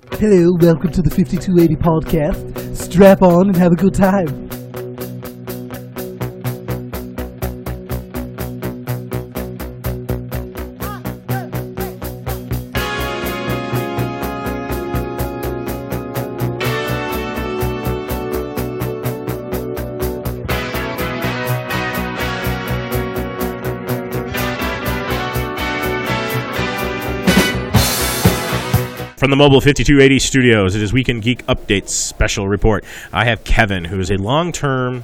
Hello, welcome to the 5280 podcast. Strap on and have a good time. From the Mobile 5280 studios, it is Weekend Geek Updates special report. I have Kevin, who is a long time.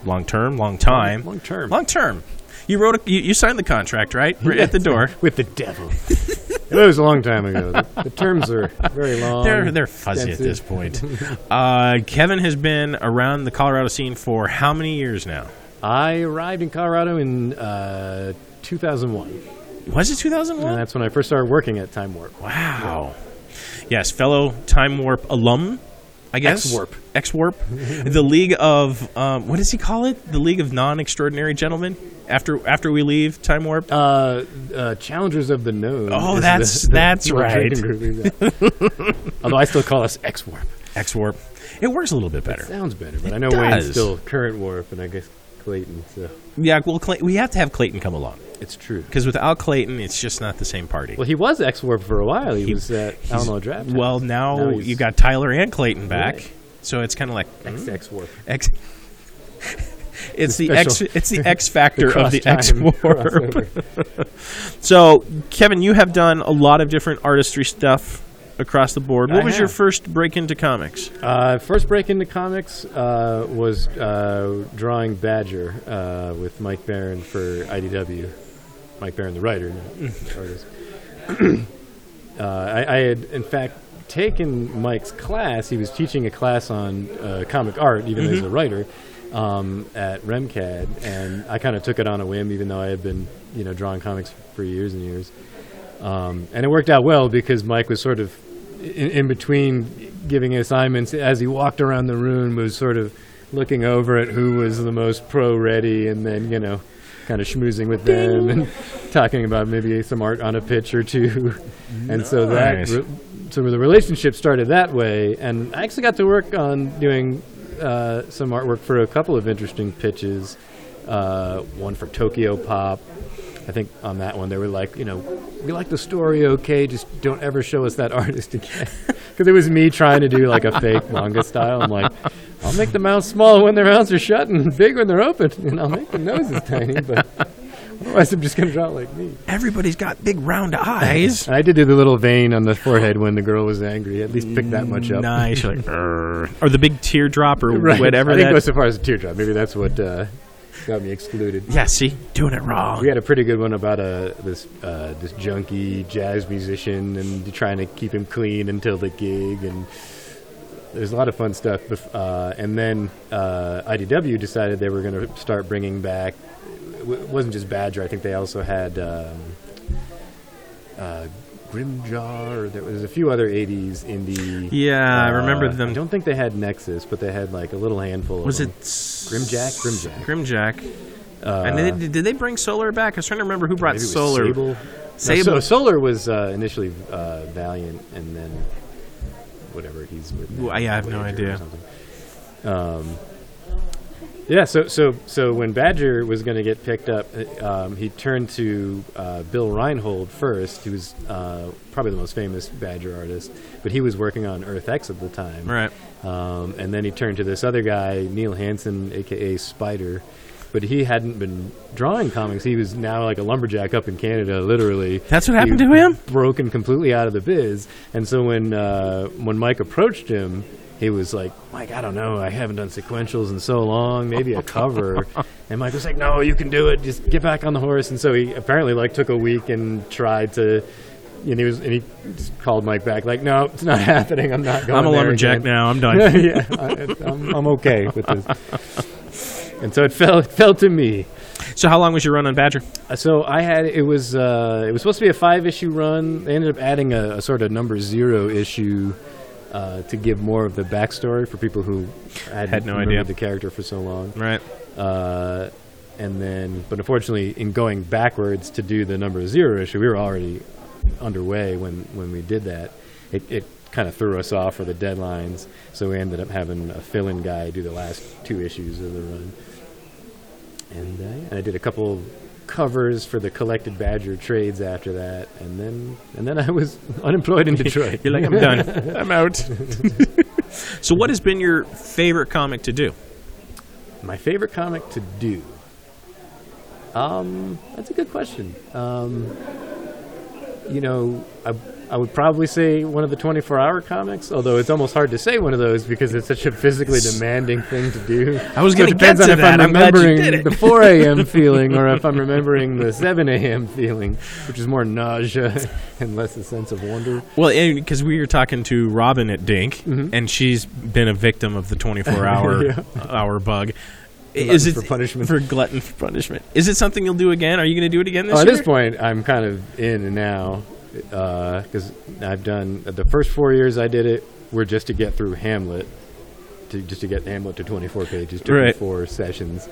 You wrote, you signed the contract, right? Yes, at the door with the devil. It was a long time ago. The terms are very long. They're fuzzy at this point. Kevin has been around the Colorado scene for how many years now? I arrived in Colorado in 2001. Was it 2001? And that's when I first started working at Time Warp. Wow. Yes, fellow Time Warp alum, I guess. Ex-Warp. The League of, what does he call it? The League of Non-Extraordinary Gentlemen? After we leave Time Warp? Challengers of the Node. Oh, that's right. Although I still call us Ex-Warp. Ex-Warp. It works a little bit better. It sounds better, but I know Wayne's still current Warp, and I guess Clayton. So. Yeah, well, we have to have Clayton come along. It's true. Because without Clayton, it's just not the same party. Well, he was Ex-Warp for a while. He was at Alamo Draft House. Well, now you got Tyler and Clayton back, right. So it's kind of like Ex-Warp. It's the X factor of the X-Warp. So, Kevin, you have done a lot of different artistry stuff across the board. What was your first break into comics? First break into comics was drawing Badger with Mike Barron for IDW. Mike Barron, the writer, not the artist. I had, in fact, taken Mike's class. He was teaching a class on comic art, even as a writer, at RemCAD, and I kind of took it on a whim, even though I had been, drawing comics for years and years. And it worked out well because Mike was sort of in between giving assignments as he walked around the room, was sort of looking over at who was the most pro-ready, and then, kind of schmoozing with them and talking about maybe some art on a pitch or two. And so so the relationship started that way. And I actually got to work on doing some artwork for a couple of interesting pitches. One for Tokyo Pop. I think on that one they were like, we like the story, okay, just don't ever show us that artist again. Because it was me trying to do like a fake manga style. I'm like, I'll make the mouths small when their mouths are shut and big when they're open, and I'll make the noses tiny, but otherwise I'm just going to draw like me. Everybody's got big round eyes. And I did do the little vein on the forehead when the girl was angry. At least pick that much up. Nice. Like, or the big teardrop or whatever. I think it goes so far as a teardrop. Maybe that's what got me excluded. Yeah, see? Doing it wrong. We had a pretty good one about this junkie jazz musician and trying to keep him clean until the gig, and there's a lot of fun stuff. And then IDW decided they were going to start bringing back, it wasn't just Badger, I think they also had Grimjar, there was a few other 80s indie. Yeah, I remember them. I don't think they had Nexus, but they had like a little handful was of them. It Grimjack. And did they bring Solar back? I was trying to remember who brought Solar. Sable. No, Solar was initially Valiant, and then whatever he's with. Well, I have no idea. Yeah, so when Badger was going to get picked up, he turned to Bill Reinhold first, who was probably the most famous Badger artist, but he was working on Earth X at the time. Right. And then he turned to this other guy, Neil Hansen, a.k.a. Spider, but he hadn't been drawing comics. He was now like a lumberjack up in Canada, literally. That's what happened to him? Broken completely out of the biz. And so when Mike approached him, he was like, Mike, I don't know. I haven't done sequentials in so long. Maybe a cover. And Mike was like, no, you can do it. Just get back on the horse. And so he apparently took a week and tried to, and he just called Mike back like, no, it's not happening. I'm not going. I'm a lumberjack now. I'm done. Yeah, I'm okay with this. And so it fell to me. So how long was your run on Badger? So it was supposed to be a 5-issue run. They ended up adding a sort of number 0 issue. To give more of the backstory for people who had no idea the character for so long. Right. And then, but unfortunately, in going backwards to do the number 0 issue, we were already underway when we did that. It kind of threw us off for the deadlines, so we ended up having a fill-in guy do the last 2 issues of the run. And I did a couple covers for the Collected Badger trades after that, and then I was unemployed in Detroit. You're like, I'm done. I'm out. So what has been your favorite comic to do? My favorite comic to do? That's a good question. I would probably say one of the 24-hour comics, although it's almost hard to say one of those because it's such a physically demanding thing to do. I was going to get to that. I'm remembering the 4 a.m. feeling or if I'm remembering the 7 a.m. feeling, which is more nausea and less a sense of wonder. Well, because we were talking to Robin at Dink, and she's been a victim of the 24-hour hour bug. Is it for punishment? For glutton for punishment. Is it something you'll do again? Are you going to do it again this year? At this point, I'm kind of in and now. Because I've done the first 4 years I did it were just to get through Hamlet, just to get Hamlet to 24 pages, took 4 sessions,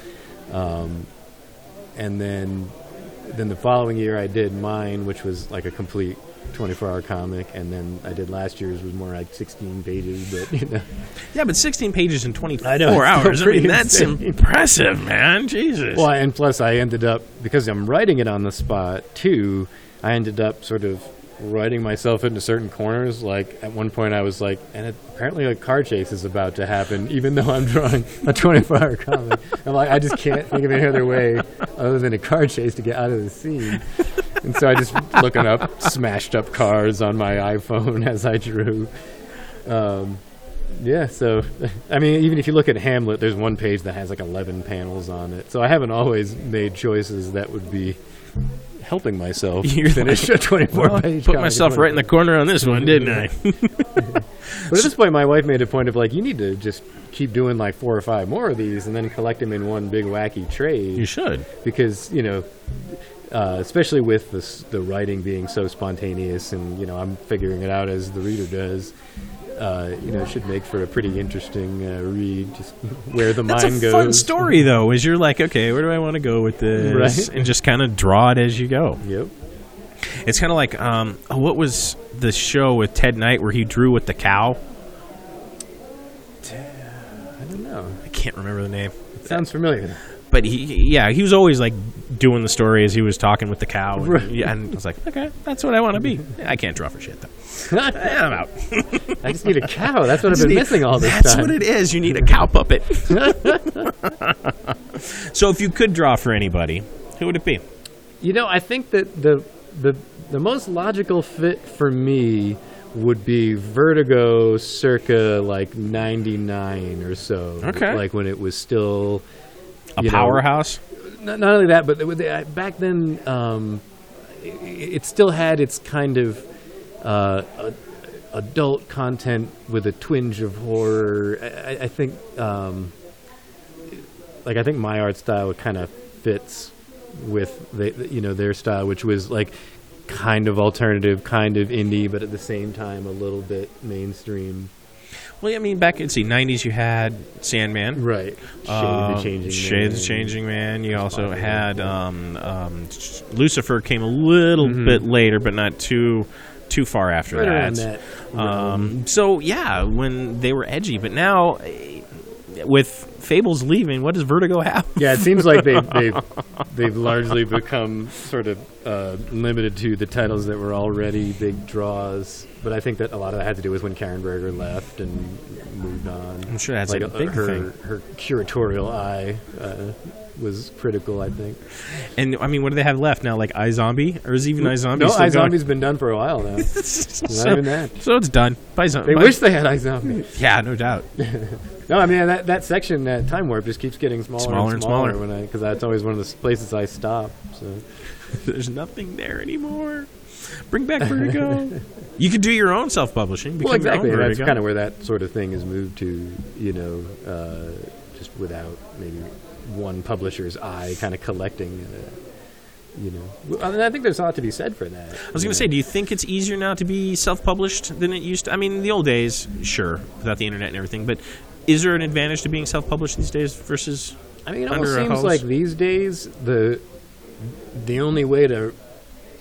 and then the following year I did mine, which was like a complete 24-hour comic, and then I did last year's was more like 16 pages, but Yeah, but 16 pages in 24 hours. I mean, that's impressive, man. Jesus. Well, and plus I ended up, because I'm writing it on the spot too, I ended up sort of writing myself into certain corners. Like, at one point I was like, apparently a car chase is about to happen, even though I'm drawing a 24-hour comic. I'm like, I just can't think of any other way other than a car chase to get out of the scene. And so I just looking up smashed up cars on my iPhone as I drew. So, I mean, even if you look at Hamlet, there's one page that has like 11 panels on it. So I haven't always made choices that would be helping myself finish a 24-page Put myself right in the corner on this one, didn't I? But at this point, my wife made a point of like, you need to just keep doing like 4 or 5 more of these and then collect them in one big wacky trade. You should. Because, especially with the writing being so spontaneous and, I'm figuring it out as the reader does, it should make for a pretty interesting read, just where the mind goes. That's a fun story, though, is you're like, okay, where do I want to go with this? Right. And just kind of draw it as you go. Yep. It's kind of like, what was the show with Ted Knight where he drew with the cow? I don't know. I can't remember the name. It sounds familiar. But he was always like doing the story as he was talking with the cow. And, right. And I was like, okay, that's what I want to be. I can't draw for shit, though. I'm out. I just need a cow. That's what I've been missing all this time. That's what it is. You need a cow puppet. So if you could draw for anybody, who would it be? I think that the most logical fit for me would be Vertigo circa like 99 or so. Okay. Like when it was still a powerhouse? Not only that, but back then it still had its kind of adult content with a twinge of horror. I think I think my art style kind of fits with their style, which was like kind of alternative, kind of indie, but at the same time a little bit mainstream. Well, I mean, back in the 90s, you had Sandman. Right. Shade the Changing Man. You also had Lucifer came a little bit later, but not too far after that. So, yeah, when they were edgy. But now, with Fables leaving, what does Vertigo have? Yeah, it seems like they've largely become sort of limited to the titles that were already big draws. But I think that a lot of that had to do with when Karen Berger left and moved on. I'm sure that's like a big thing. Her curatorial eye was critical, I think. And, I mean, what do they have left now? Like iZombie? Or is even iZombie No, still iZombie's been done for a while now. Not even that. So it's done. They wish they had iZombie. Yeah, no doubt. No, I mean, that section at Time Warp just keeps getting smaller and smaller. Because that's always one of the places I stop. So there's nothing there anymore. Bring back Vertigo. You could do your own self-publishing. Well, exactly. That's kind of where that sort of thing has moved to, just without maybe one publisher's eye kind of collecting, I mean, I think there's a lot to be said for that. I was going to say, do you think it's easier now to be self-published than it used to? I mean, in the old days, sure, without the internet and everything, but is there an advantage to being self-published these days versus I mean, it almost seems like these days the only way to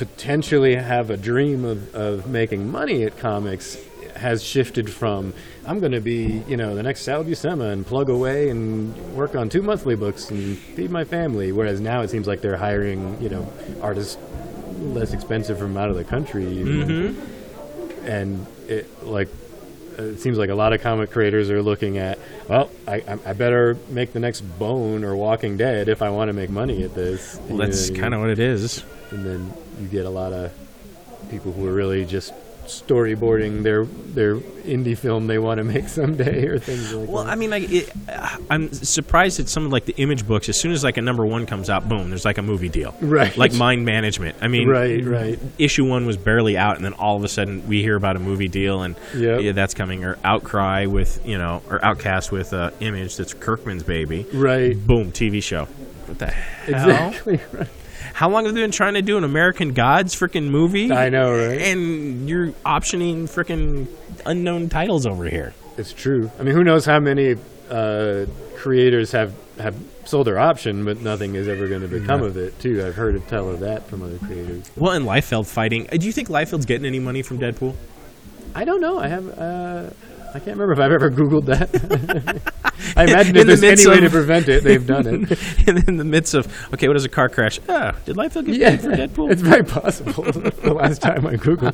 potentially have a dream of making money at comics has shifted from, I'm going to be, the next Sal Buscema and plug away and work on 2 monthly books and feed my family. Whereas now it seems like they're hiring, artists less expensive from out of the country. Mm-hmm. And it seems like a lot of comic creators are looking at, well, I better make the next Bone or Walking Dead if I want to make money at this. Well, that's kind of what it is. And then you get a lot of people who are really just storyboarding their indie film they want to make someday or things like that. Well, I mean, I'm surprised at some of the Image books. As soon as a number 1 comes out, boom, there's a movie deal. Right. Like Mind Management. I mean, right. Issue 1 was barely out, and then all of a sudden we hear about a movie deal, and that's coming. Or Outcry with, or Outcast with Image, that's Kirkman's baby. Right. Boom, TV show. What the hell? Exactly right. How long have they been trying to do an American Gods freaking movie? I know, right? And you're optioning freaking unknown titles over here. It's true. I mean, who knows how many creators have sold their option, but nothing is ever going to become of it, too. I've heard tell of that from other creators. Well, and Liefeld fighting. Do you think Liefeld's getting any money from Deadpool? I don't know. I can't remember if I've ever Googled that. I imagine if there's any way to prevent it, they've done it. And in the midst of, okay, what is a car crash? Did Liefeld get paid for Deadpool? It's very possible. The last time I Googled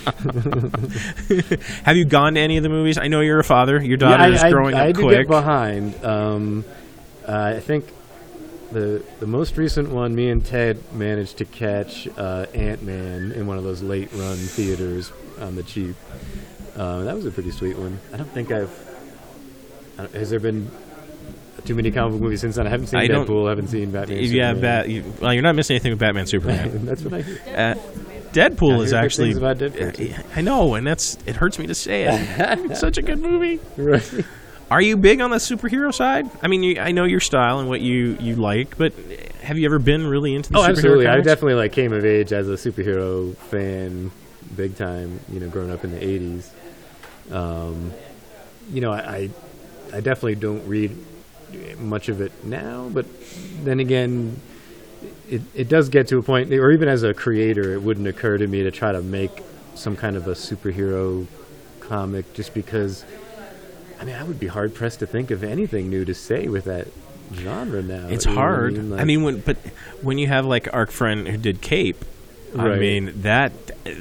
it. Have you gone to any of the movies? I know you're a father. Your daughter is growing up quick. I did get behind. I think the most recent one, me and Ted managed to catch Ant-Man in one of those late-run theaters on the cheap. That was a pretty sweet one. I don't think has there been too many comic book movies since then? I haven't seen Deadpool. I haven't seen Batman. Yeah, Superman. You're not missing anything with Batman Superman. That's what I hear. Deadpool is actually. About Deadpool I know, and it hurts me to say it. It's such a good movie. Right. Are you big on the superhero side? I mean, I know your style and what you like, but have you ever been really into the superhero absolutely. comics? I definitely came of age as a superhero fan, big time. Growing up in the '80s. I definitely don't read much of it now, but then again, it does get to a point, or even as a creator, it wouldn't occur to me to try to make some kind of a superhero comic, just because, I would be hard pressed to think of anything new to say with that genre now. It's hard. When you have Arc Friend who did Cape, right. I mean, that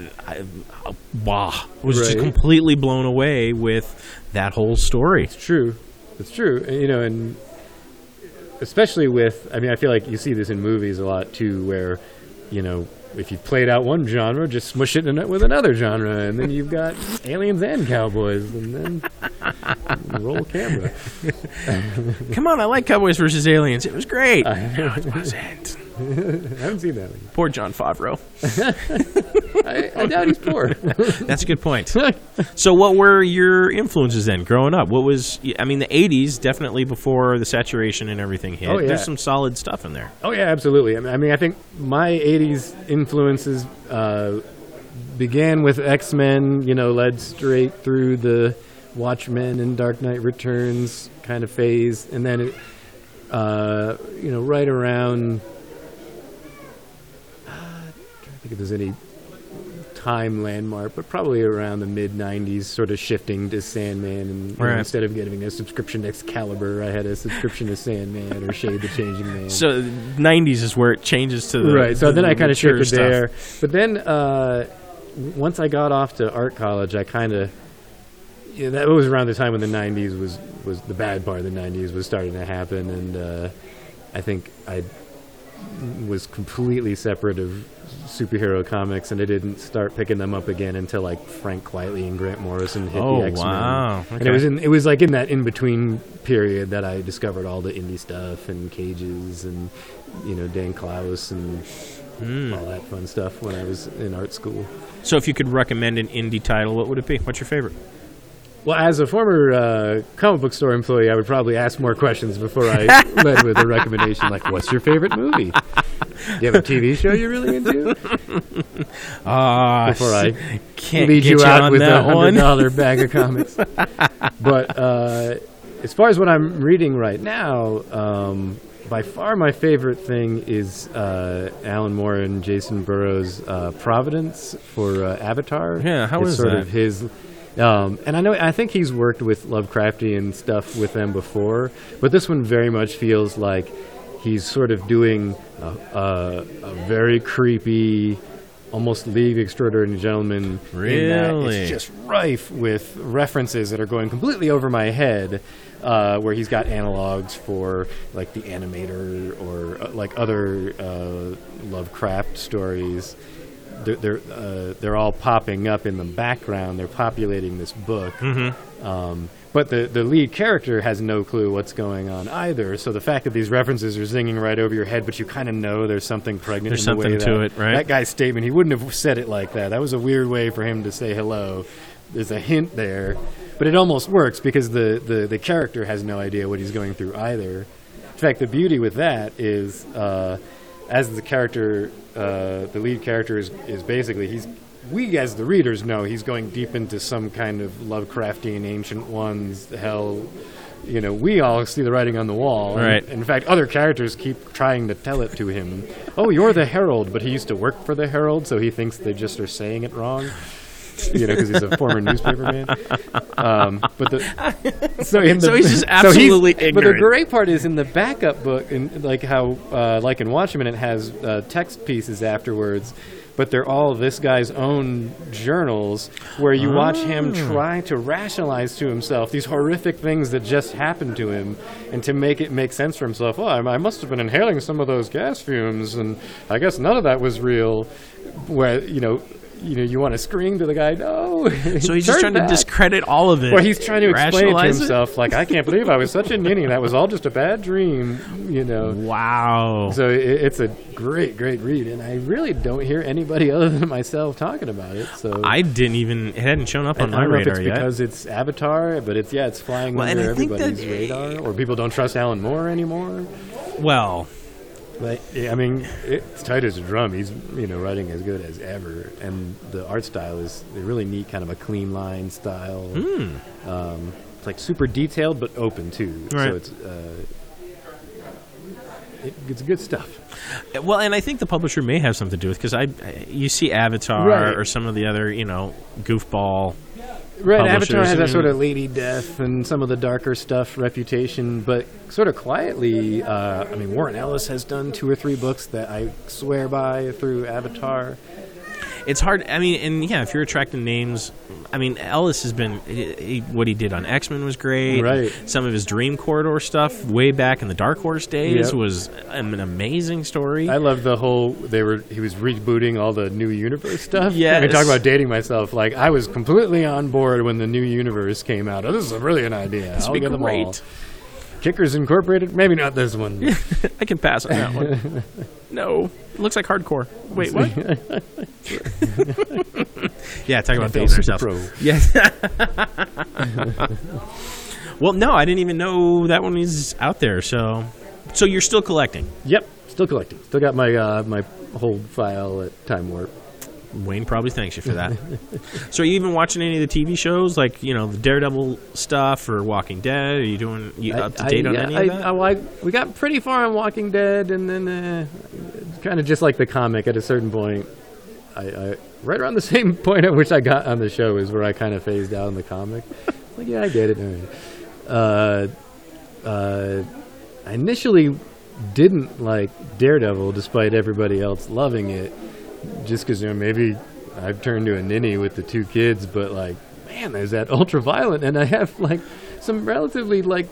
was just completely blown away with that whole story. It's true. And especially with, I feel like you see this in movies a lot too, where, if you've played out one genre, just smush it with another genre, and then you've got aliens and cowboys, and then roll camera. Come on, I like Cowboys versus Aliens. It was great. No, it wasn't. I haven't seen that one. Poor Jon Favreau. I doubt he's poor. That's a good point. So what were your influences then growing up? What was, the 80s, definitely before the saturation and everything hit. Oh, yeah. There's some solid stuff in there. Oh, yeah, absolutely. I think my 80s influences began with X-Men, led straight through the Watchmen and Dark Knight Returns kind of phase. And then, right around... I think if there's any time landmark, but probably around the mid-90s, sort of shifting to Sandman, and instead of getting a subscription to Excalibur, I had a subscription to Sandman or Shade the Changing Man. So 90s is where it changes to the right. So then I kind of shifted stuff there. But then once I got off to art college, I kind of that was around the time when the 90s was the bad part of the 90s was starting to happen, and I think I was completely separate of superhero comics, and I didn't start picking them up again until Frank Quitely and Grant Morrison hit the X-Men. Wow. Okay. And it was in that in-between period that I discovered all the indie stuff and Cages and Dan Clowes and all that fun stuff when I was in art school. So if you could recommend an indie title, what would it be? What's your favorite? Well, as a former comic book store employee, I would probably ask more questions before I led with a recommendation like, what's your favorite movie? Do you have a TV show you're really into? Before I can't lead get you out with a one. $100 bag of comics. But as far as what I'm reading right now, by far my favorite thing is Alan Moore and Jason Burrows' Providence for Avatar. Yeah, how is sort that? of his. And I think he's worked with Lovecraftian stuff with them before, but this one very much feels like he's sort of doing a very creepy, almost League of Extraordinary Gentlemen. Really? In that it's just rife with references that are going completely over my head, where he's got analogs for like the Animator or like other Lovecraft stories. They're all popping up in the background. They're populating this book. Mm-hmm. But the lead character has no clue what's going on either. So the fact that these references are zinging right over your head, but you kind of know there's something pregnant There's in the way something to it, right? That guy's statement, he wouldn't have said it like that. That was a weird way for him to say hello. There's a hint there. But it almost works because the character has no idea what he's going through either. In fact, the beauty with that is, as the character, the lead character is basically, we as the readers know he's going deep into some kind of Lovecraftian Ancient Ones, hell, we all see the writing on the wall. Right. And in fact, other characters keep trying to tell it to him. Oh, you're the Herald, but he used to work for the Herald, so he thinks they just are saying it wrong. Because he's a former newspaper man. So he's just absolutely ignorant. But the great part is in the backup book, in like how, like in Watchmen, it has text pieces afterwards, but they're all this guy's own journals where you watch him try to rationalize to himself these horrific things that just happened to him, and to make it make sense for himself. Oh, I must have been inhaling some of those gas fumes, and I guess none of that was real. Where you want to scream to the guy, no. So he's just trying to discredit all of it. Well, he's trying to explain to himself, it? like, I can't believe I was such a ninny. That was all just a bad dream, Wow. So it's a great, great read, and I really don't hear anybody other than myself talking about it. So I didn't even, it hadn't shown up on my radar yet. I don't know if it's yet. because it's Avatar, but it's flying under everybody's radar, or people don't trust Alan Moore anymore. Well... But, I mean, it's tight as a drum. He's, writing as good as ever. And the art style is a really neat, kind of a clean line style. It's like super detailed, but open, too. Right. So it's good stuff. Well, and I think the publisher may have something to do with it, because you see Avatar or some of the other, goofball... Right, Avatar has that sort of Lady Death and some of the darker stuff reputation, but sort of quietly, Warren Ellis has done 2 or 3 books that I swear by through Avatar. It's hard, if you're attracting names, Ellis has been, what he did on X-Men was great. Right. Some of his Dream Corridor stuff way back in the Dark Horse days was an amazing story. I love the whole, he was rebooting all the New Universe stuff. Yes. I talk about dating myself, like, I was completely on board when the New Universe came out. Oh, this is a brilliant idea. This would be great. Kickers Incorporated? Maybe not this one. I can pass on that one. No. It looks like hardcore. Wait, what? Yeah, talk about dating ourselves. Yes. Well, no, I didn't even know that one was out there. So you're still collecting? Yep, still collecting. Still got my my whole file at Time Warp. Wayne probably thanks you for that. So are you even watching any of the TV shows, like, the Daredevil stuff or Walking Dead? Are you up to date on any of that? We got pretty far on Walking Dead, and then kind of just like the comic at a certain point. I right around the same point at which I got on the show is where I kind of phased out in the comic. Like, yeah, I get it. All right. I initially didn't like Daredevil, despite everybody else loving it. Just because, maybe I've turned to a ninny with the 2 kids, but, like, man, there's that ultra-violent, and I have, like, some relatively, like,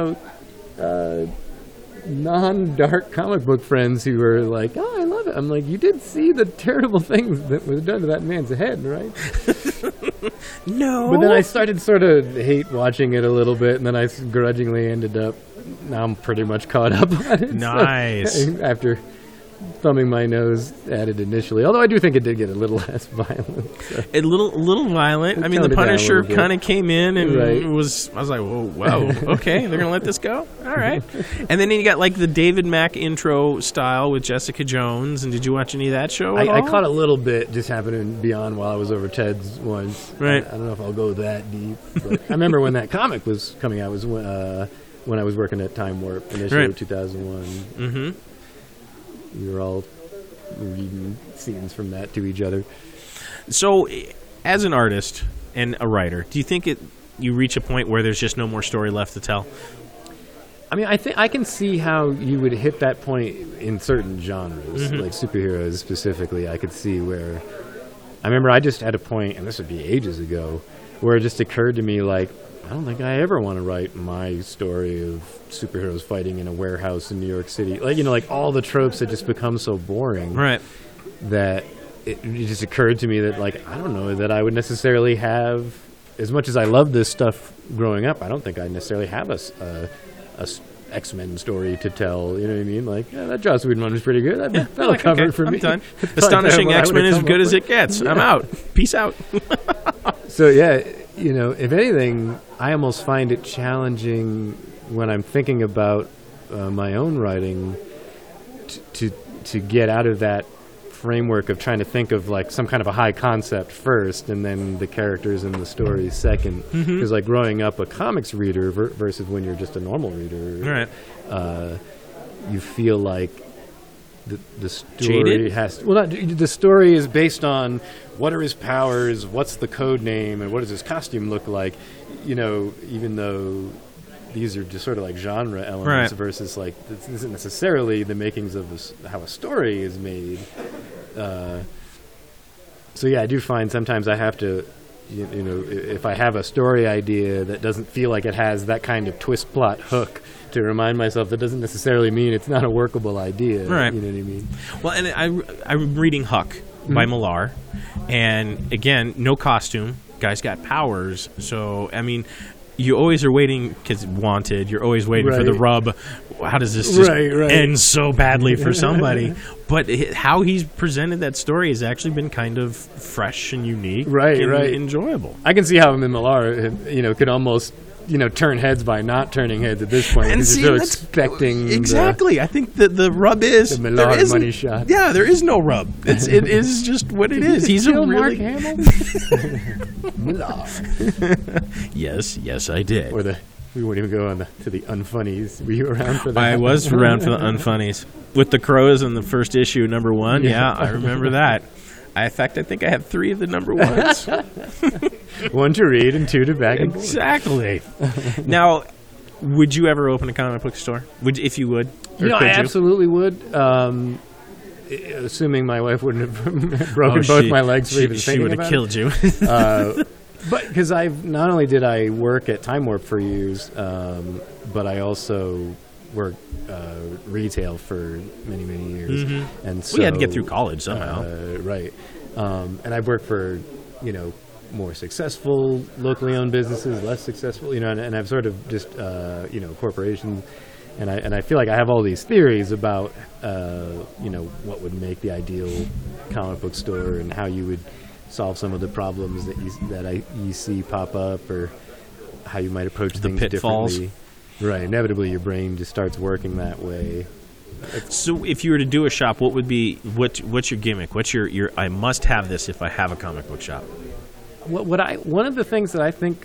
non-dark comic book friends who are like, oh, I love it. I'm like, you did see the terrible things that was done to that man's head, right? No. But then I started sort of hate watching it a little bit, and then I grudgingly ended up, now I'm pretty much caught up on it. Nice. So, after thumbing my nose at it initially, although I do think it did get a little less violent. So. A little violent. The Punisher kind of came in and I was like, whoa, okay, they're gonna let this go. All right. And then you got like the David Mack intro style with Jessica Jones. And did you watch any of that show? I caught a little bit, just happened to be on while I was over Ted's once. Right. I don't know if I'll go that deep, but I remember when that comic was coming out. It was when I was working at Time Warp initially, Right. 2001. Mm-hmm. We were all reading scenes from that to each other. So, as an artist and a writer, do you think you reach a point where there's just no more story left to tell? I mean, I think I can see how you would hit that point in certain genres, like superheroes specifically. I could see where. I remember I just had a point, and this would be ages ago, where it just occurred to me, like, I don't think I ever want to write my story of superheroes fighting in a warehouse in New York City. Like, you know, like all the tropes that just become so boring. Right. That it just occurred to me that, like, I don't know that I would necessarily have, as much as I loved this stuff growing up, I don't think I necessarily have a X-Men story to tell. You know what I mean? Like, yeah, that Joss Whedon one was pretty good. That'll cover it for me. I'm done. Astonishing X-Men is as good as it gets. I'm out. Peace out. So, yeah, you know, if anything, I almost find it challenging when I'm thinking about my own writing to get out of that framework of trying to think of like some kind of a high concept first and then the characters and the stories second. Because like growing up a comics reader versus when you're just a normal reader, Right. You feel like the story Jaded? the story is based on what are his powers, what's the code name, and what does his costume look like. You know, even though these are just sort of like genre elements versus like this isn't necessarily the makings of how a story is made. So yeah, I do find sometimes I have to, you know, if I have a story idea that doesn't feel like it has that kind of twist plot hook, to remind myself that doesn't necessarily mean it's not a workable idea. Right. You know what I mean? Well, and I'm reading Huck by Millar, and again, no costume. Guy's got powers, so I mean, you always are waiting because Wanted. You're always waiting for the rub. How does this just end so badly for somebody? But how he's presented that story has actually been kind of fresh and unique, and enjoyable. I can see how Millar, you know, could almost, you know, turn heads by not turning heads at this point. And see, you're so expecting exactly. I think that the rub is the Millar money shot. Yeah, there is no rub. It is just what it is. He's a really Mark Hamill? Millar. Yes, I did. Or we won't even go to the unfunnies. Were you around for that? I was around for the unfunnies with the crows in the first issue, number 1. Yeah, I remember that. In fact, I think I have 3 of the number 1s. 1 to read and 2 to bag and board. Exactly. Now, would you ever open a comic book store? If you would? You know, I absolutely would. Assuming my wife wouldn't have broken both my legs for even thinking about it. She would have killed you. But because not only did I work at Time Warp for years, but I also worked retail for many, many years. And so we had to get through college somehow. Right. And I've worked for, you know, more successful locally owned businesses, less successful, you know, and I've sort of just, you know, corporations. And I feel like I have all these theories about, you know, what would make the ideal comic book store and how you would solve some of the problems that you see pop up, or how you might approach things pitfalls. Differently. Right. Inevitably, your brain just starts working that way. So, if you were to do a shop, what would be what's your gimmick? What's your I must have this if I have a comic book shop? One of the things that I think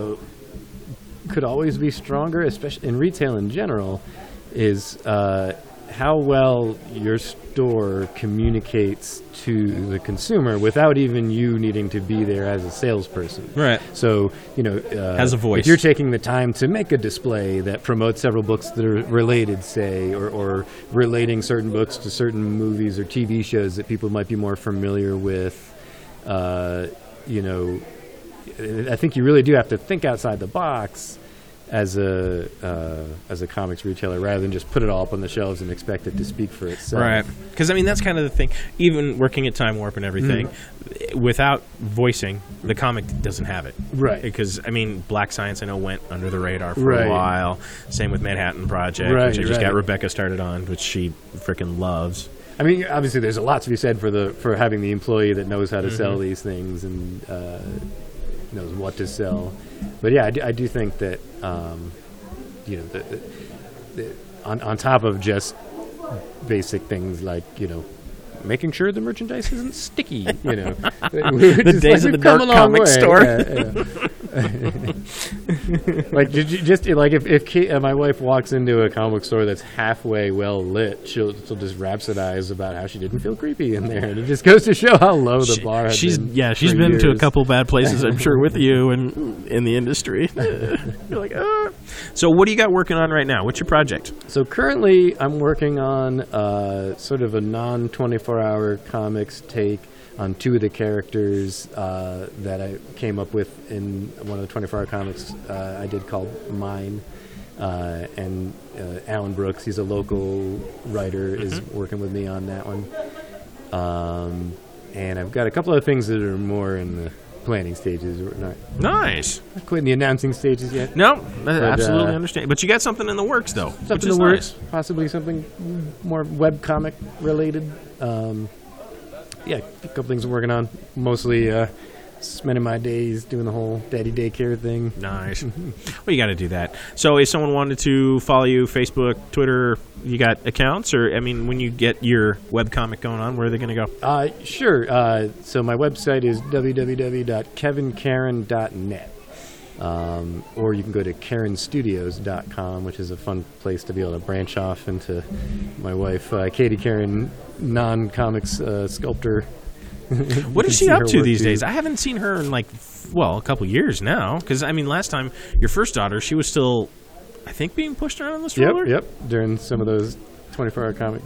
could always be stronger, especially in retail in general, is how well your store communicates to the consumer without even you needing to be there as a salesperson. Right. So, you know, as a voice, if you're taking the time to make a display that promotes several books that are related, say, or relating certain books to certain movies or TV shows that people might be more familiar with, you know, I think you really do have to think outside the box as a comics retailer, rather than just put it all up on the shelves and expect it to speak for itself. Right. Because, I mean, that's kind of the thing. Even working at Time Warp and everything, without voicing, the comic doesn't have it. Right. Because, I mean, Black Science, I know, went under the radar for a while. Same with Manhattan Project, which I just got Rebecca started on, which she freaking loves. I mean, obviously, there's a lot to be said for having the employee that knows how to sell these things and knows what to sell. But yeah, I do think that you know, on top of just basic things like, you know, making sure the merchandise isn't sticky, you know, the days of the dark comic store. Like, did you just like if my wife walks into a comic book store that's halfway well lit, she'll just rhapsodize about how she didn't feel creepy in there, and it just goes to show how low the bar has been. Yeah, she's been to a couple bad places, I'm sure, with you and in the industry. You're like, So what do you got working on right now? What's your project? So currently, I'm working on sort of a non-24-hour comics take on two of the characters that I came up with in one of the 24-hour comics I did called Mine. And Alan Brooks, he's a local writer, is working with me on that one. And I've got a couple of things that are more in the planning stages. We're not quite in the announcing stages yet. No, I absolutely understand. But you got something in the works, though. Something in the works, possibly something more webcomic related. Yeah, a couple things I'm working on. Mostly spending my days doing the whole daddy daycare thing. Nice. Well, you got to do that. So if someone wanted to follow you, Facebook, Twitter, you got accounts? Or, I mean, when you get your webcomic going on, where are they going to go? Sure. So my website is www.kevinkaren.net. Or you can go to KarenStudios.com, which is a fun place to be able to branch off into my wife, Katie Karen, non-comics sculptor. What is she up to these days? I haven't seen her in, a couple years now. Because, I mean, last time, your first daughter, she was still, I think, being pushed around on the stroller? Yep, during some of those 24-hour comic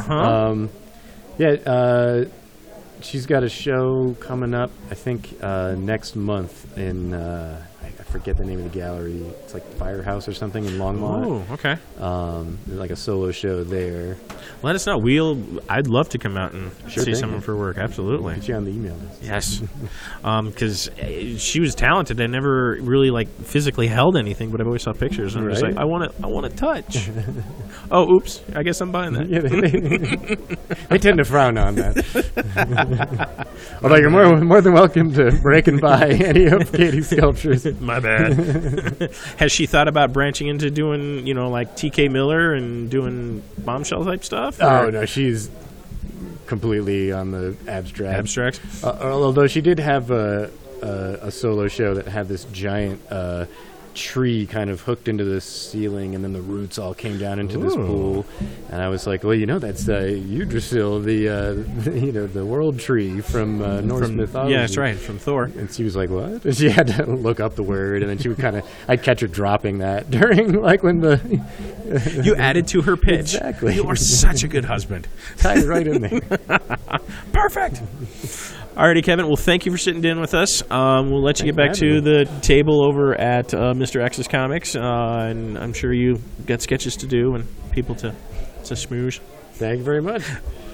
days. She's got a show coming up, I think, next month in, I forget the name of the gallery. It's like Firehouse or something in Longmont. Oh, okay. Like a solo show there. Let us know. I'd love to come out and see some of her work. Absolutely. Get you on the email list. Yes. Because she was talented. I never really physically held anything, but I've always saw pictures and I'm just like, I want to touch. Oh, oops. I guess I'm buying that. Yeah, they tend to frown on that. Although you're more than welcome to break and buy any of Katie's sculptures. My bad. Has she thought about branching into doing, like TK Miller and doing Bombshell type stuff? Oh, no, she's completely on the abstract. Although she did have a solo show that had this giant tree kind of hooked into the ceiling, and then the roots all came down into this pool. And I was like, well, that's Yggdrasil, the world tree from Norse mythology. Yeah, that's right, from Thor. And she was like, what? And she had to look up the word, and then she would I'd catch her dropping that during, when the... You added to her pitch. Exactly. You are such a good husband. Tied it right in there. Perfect. Alrighty, Kevin. Well, thank you for sitting in with us. We'll let you get back to the table over at Mr. X's Comics, and I'm sure you got sketches to do and people to smoosh. Thank you very much.